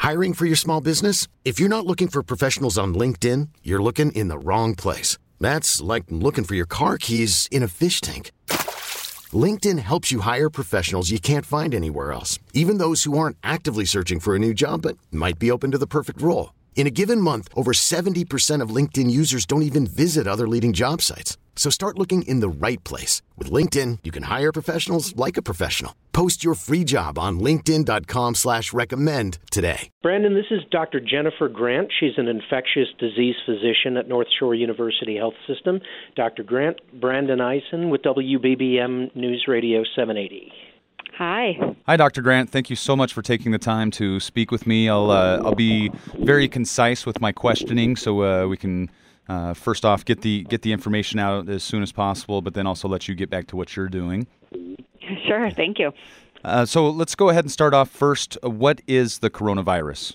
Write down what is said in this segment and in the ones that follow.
Hiring for your small business? If you're not looking for professionals on LinkedIn, you're looking in the wrong place. That's like looking for your car keys in a fish tank. LinkedIn helps you hire professionals you can't find anywhere else, even those who aren't actively searching for a new job but might be open to the perfect role. In a given month, over 70% of LinkedIn users don't even visit other leading job sites. So start looking in the right place. With LinkedIn, you can hire professionals like a professional. Post your free job on linkedin.com/recommend today. Brandon, this is Dr. Jennifer Grant. She's an infectious disease physician at North Shore University Health System. Dr. Grant, Brandon Eisen with WBBM News Radio 780. Hi. Hi, Dr. Grant. Thank you so much for taking the time to speak with me. I'll be very concise with my questioning, so we can first off get the information out as soon as possible, but then also let you get back to what you're doing. Sure. Thank you. So let's go ahead and start off first. What is the coronavirus?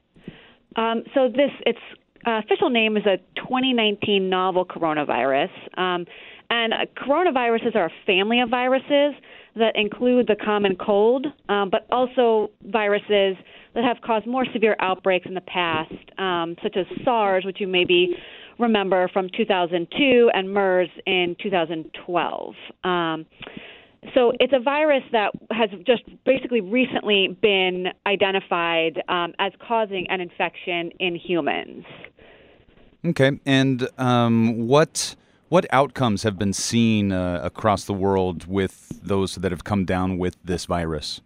So its official name is a 2019 novel coronavirus. And coronaviruses are a family of viruses that include the common cold, but also viruses that have caused more severe outbreaks in the past, such as SARS, which you maybe remember from 2002, and MERS in 2012. So it's a virus that has just basically recently been identified as causing an infection in humans. Okay, and what outcomes have been seen across the world with those that have come down with this virus?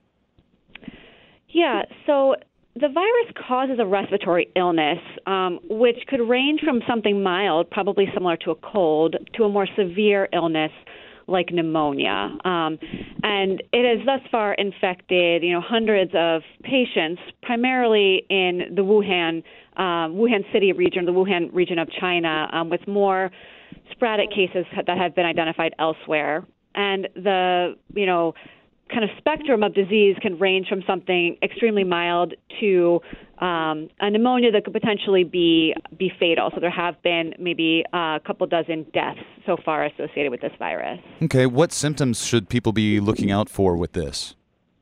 Yeah, so the virus causes a respiratory illness, which could range from something mild, probably similar to a cold, to a more severe illness like pneumonia. And it has thus far infected, hundreds of patients, primarily in the Wuhan city region, the Wuhan region of China, with more sporadic cases that have been identified elsewhere. And the, kind of spectrum of disease can range from something extremely mild to a pneumonia that could potentially be fatal. So there have been maybe a couple dozen deaths so far associated with this virus. Okay, what symptoms should people be looking out for with this?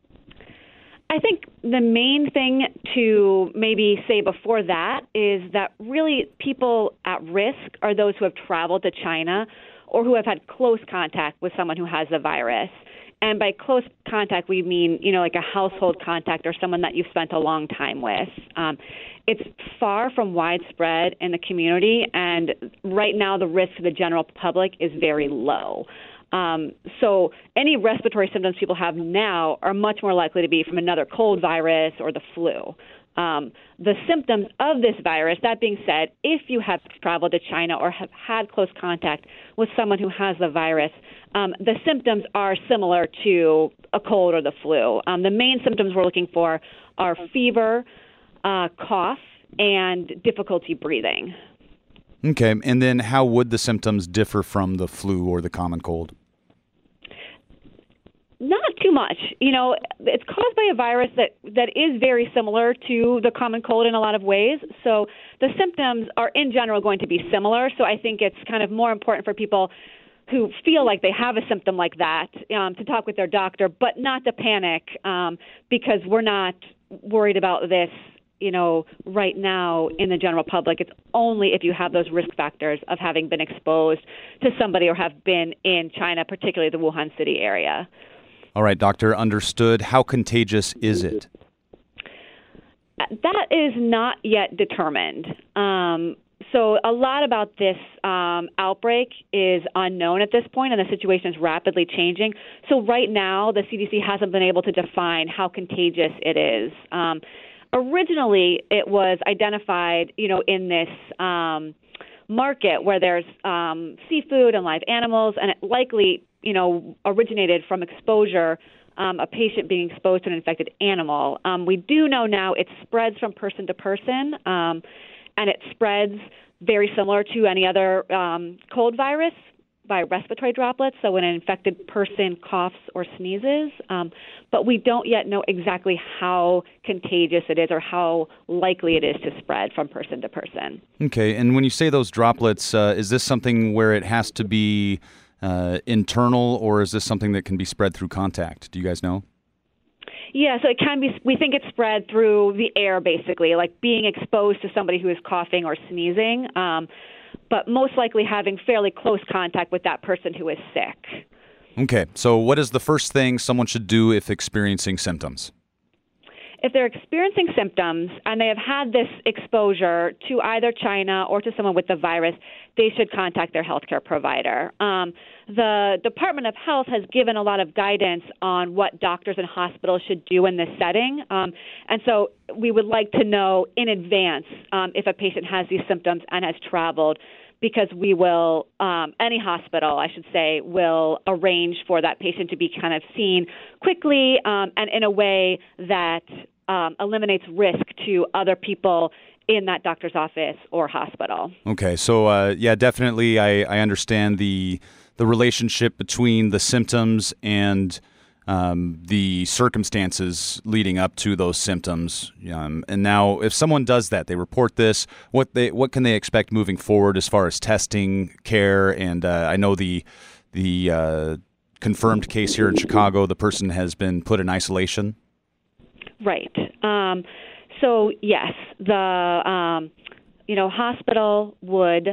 I think the main thing to maybe say before that is that really people at risk are those who have traveled to China or who have had close contact with someone who has the virus. And by close contact, we mean, like a household contact or someone that you've spent a long time with. It's far from widespread in the community, and right now the risk to the general public is very low. So any respiratory symptoms people have now are much more likely to be from another cold virus or the flu. The symptoms of this virus, that being said, if you have traveled to China or have had close contact with someone who has the virus, the symptoms are similar to a cold or the flu. The main symptoms we're looking for are fever, cough, and difficulty breathing. Okay, and then how would the symptoms differ from the flu or the common cold? Not too much. It's caused by a virus that is very similar to the common cold in a lot of ways. So the symptoms are in general going to be similar. So I think it's kind of more important for people who feel like they have a symptom like that to talk with their doctor, but not to panic because we're not worried about this, right now in the general public. It's only if you have those risk factors of having been exposed to somebody or have been in China, particularly the Wuhan city area. All right, doctor, understood. How contagious is it? That is not yet determined. So a lot about this outbreak is unknown at this point, and the situation is rapidly changing. So right now, the CDC hasn't been able to define how contagious it is. Originally, it was identified, in this market where there's seafood and live animals, and it likely, originated from exposure, a patient being exposed to an infected animal. We do know now it spreads from person to person, and it spreads very similar to any other cold virus by respiratory droplets, so when an infected person coughs or sneezes. But we don't yet know exactly how contagious it is or how likely it is to spread from person to person. Okay, and when you say those droplets, is this something where it has to be internal, or is this something that can be spread through contact? Do you guys know? Yeah, so it can be, we think it's spread through the air, basically, like being exposed to somebody who is coughing or sneezing, but most likely having fairly close contact with that person who is sick. Okay, so what is the first thing someone should do if experiencing symptoms? If they're experiencing symptoms and they have had this exposure to either China or to someone with the virus, they should contact their healthcare provider. The Department of Health has given a lot of guidance on what doctors and hospitals should do in this setting. And so we would like to know in advance if a patient has these symptoms and has traveled, because we will, any hospital, I should say, will arrange for that patient to be kind of seen quickly and in a way that eliminates risk to other people in that doctor's office or hospital. Okay, so yeah, definitely I understand the relationship between the symptoms and the circumstances leading up to those symptoms. And now if someone does that, they report this, what can they expect moving forward as far as testing, care? And I know the confirmed case here in Chicago, the person has been put in isolation. Right. So yes, the hospital would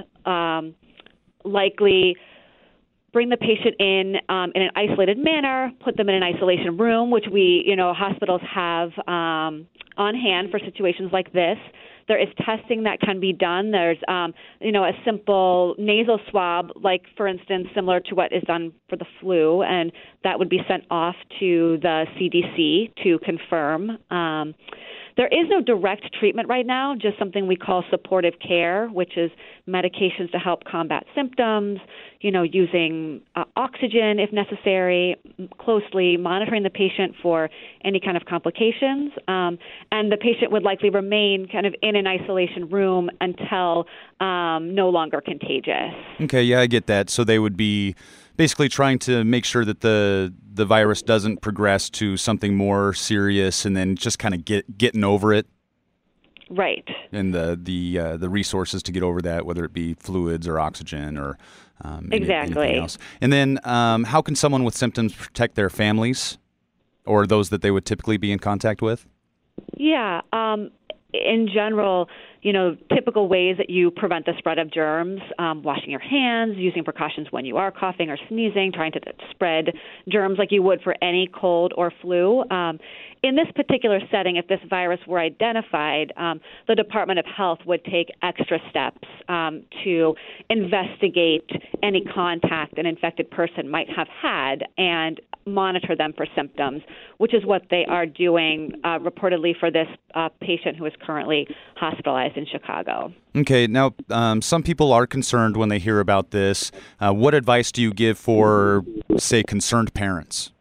likely bring the patient in an isolated manner, put them in an isolation room, which hospitals have on hand for situations like this. There is testing that can be done. There's, a simple nasal swab, like, for instance, similar to what is done for the flu, and that would be sent off to the CDC to confirm. There is no direct treatment right now, just something we call supportive care, which is medications to help combat symptoms, using oxygen if necessary, closely monitoring the patient for any kind of complications. And the patient would likely remain kind of in an isolation room until no longer contagious. Okay, yeah, I get that. So they would be basically trying to make sure that the virus doesn't progress to something more serious, and then just kind of getting over it. Right. And the resources to get over that, whether it be fluids or oxygen or exactly. anything else. And then how can someone with symptoms protect their families or those that they would typically be in contact with? Yeah. In general, typical ways that you prevent the spread of germs, washing your hands, using precautions when you are coughing or sneezing, trying to spread germs like you would for any cold or flu. In this particular setting, if this virus were identified, the Department of Health would take extra steps to investigate any contact an infected person might have had and monitor them for symptoms, which is what they are doing reportedly for this patient who is currently hospitalized in Chicago. Okay, now some people are concerned when they hear about this. What advice do you give for, say, concerned parents?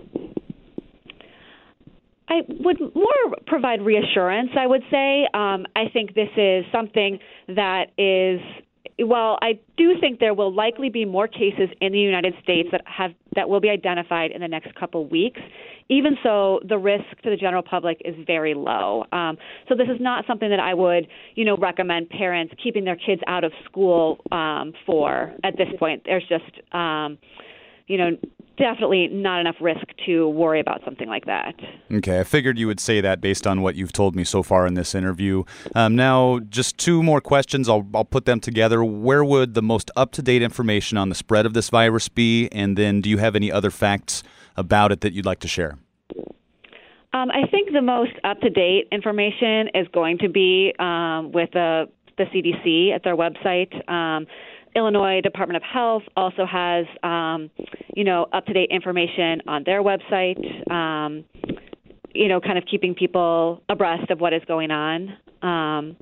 I would more provide reassurance, I would say. I think this is something that is, well, I do think there will likely be more cases in the United States that will be identified in the next couple weeks. Even so, the risk to the general public is very low. So this is not something that I would, recommend parents keeping their kids out of school for at this point. There's just, definitely not enough risk to worry about something like that. Okay, I figured you would say that based on what you've told me so far in this interview. Now, just two more questions. I'll put them together. Where would the most up-to-date information on the spread of this virus be? And then do you have any other facts about it that you'd like to share? I think the most up-to-date information is going to be with the CDC at their website. Illinois Department of Health also has, up-to-date information on their website, kind of keeping people abreast of what is going on. I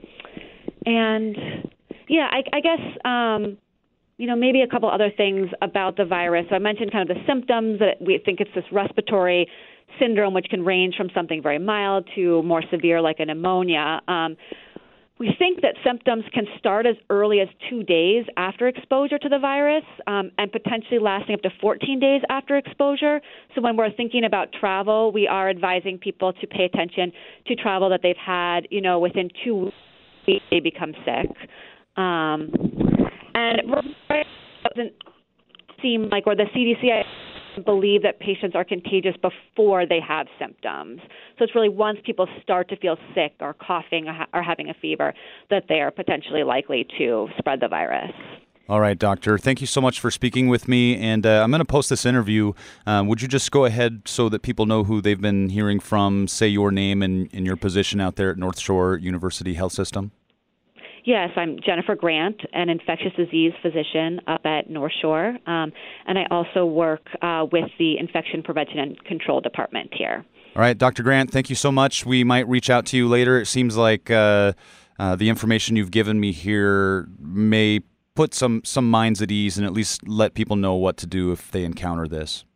guess, maybe a couple other things about the virus. So I mentioned kind of the symptoms, that we think it's this respiratory syndrome, which can range from something very mild to more severe, like a pneumonia. We think that symptoms can start as early as 2 days after exposure to the virus and potentially lasting up to 14 days after exposure. So when we're thinking about travel, we are advising people to pay attention to travel that they've had, within 2 weeks they become sick. And it doesn't seem like, or the CDC believe that patients are contagious before they have symptoms. So it's really once people start to feel sick or coughing or having a fever that they are potentially likely to spread the virus. All right, doctor. Thank you so much for speaking with me. And I'm going to post this interview. Would you just go ahead so that people know who they've been hearing from, say your name and your position out there at North Shore University Health System? Yes, I'm Jennifer Grant, an infectious disease physician up at North Shore, and I also work with the Infection Prevention and Control Department here. All right, Dr. Grant, thank you so much. We might reach out to you later. It seems like the information you've given me here may put some minds at ease and at least let people know what to do if they encounter this.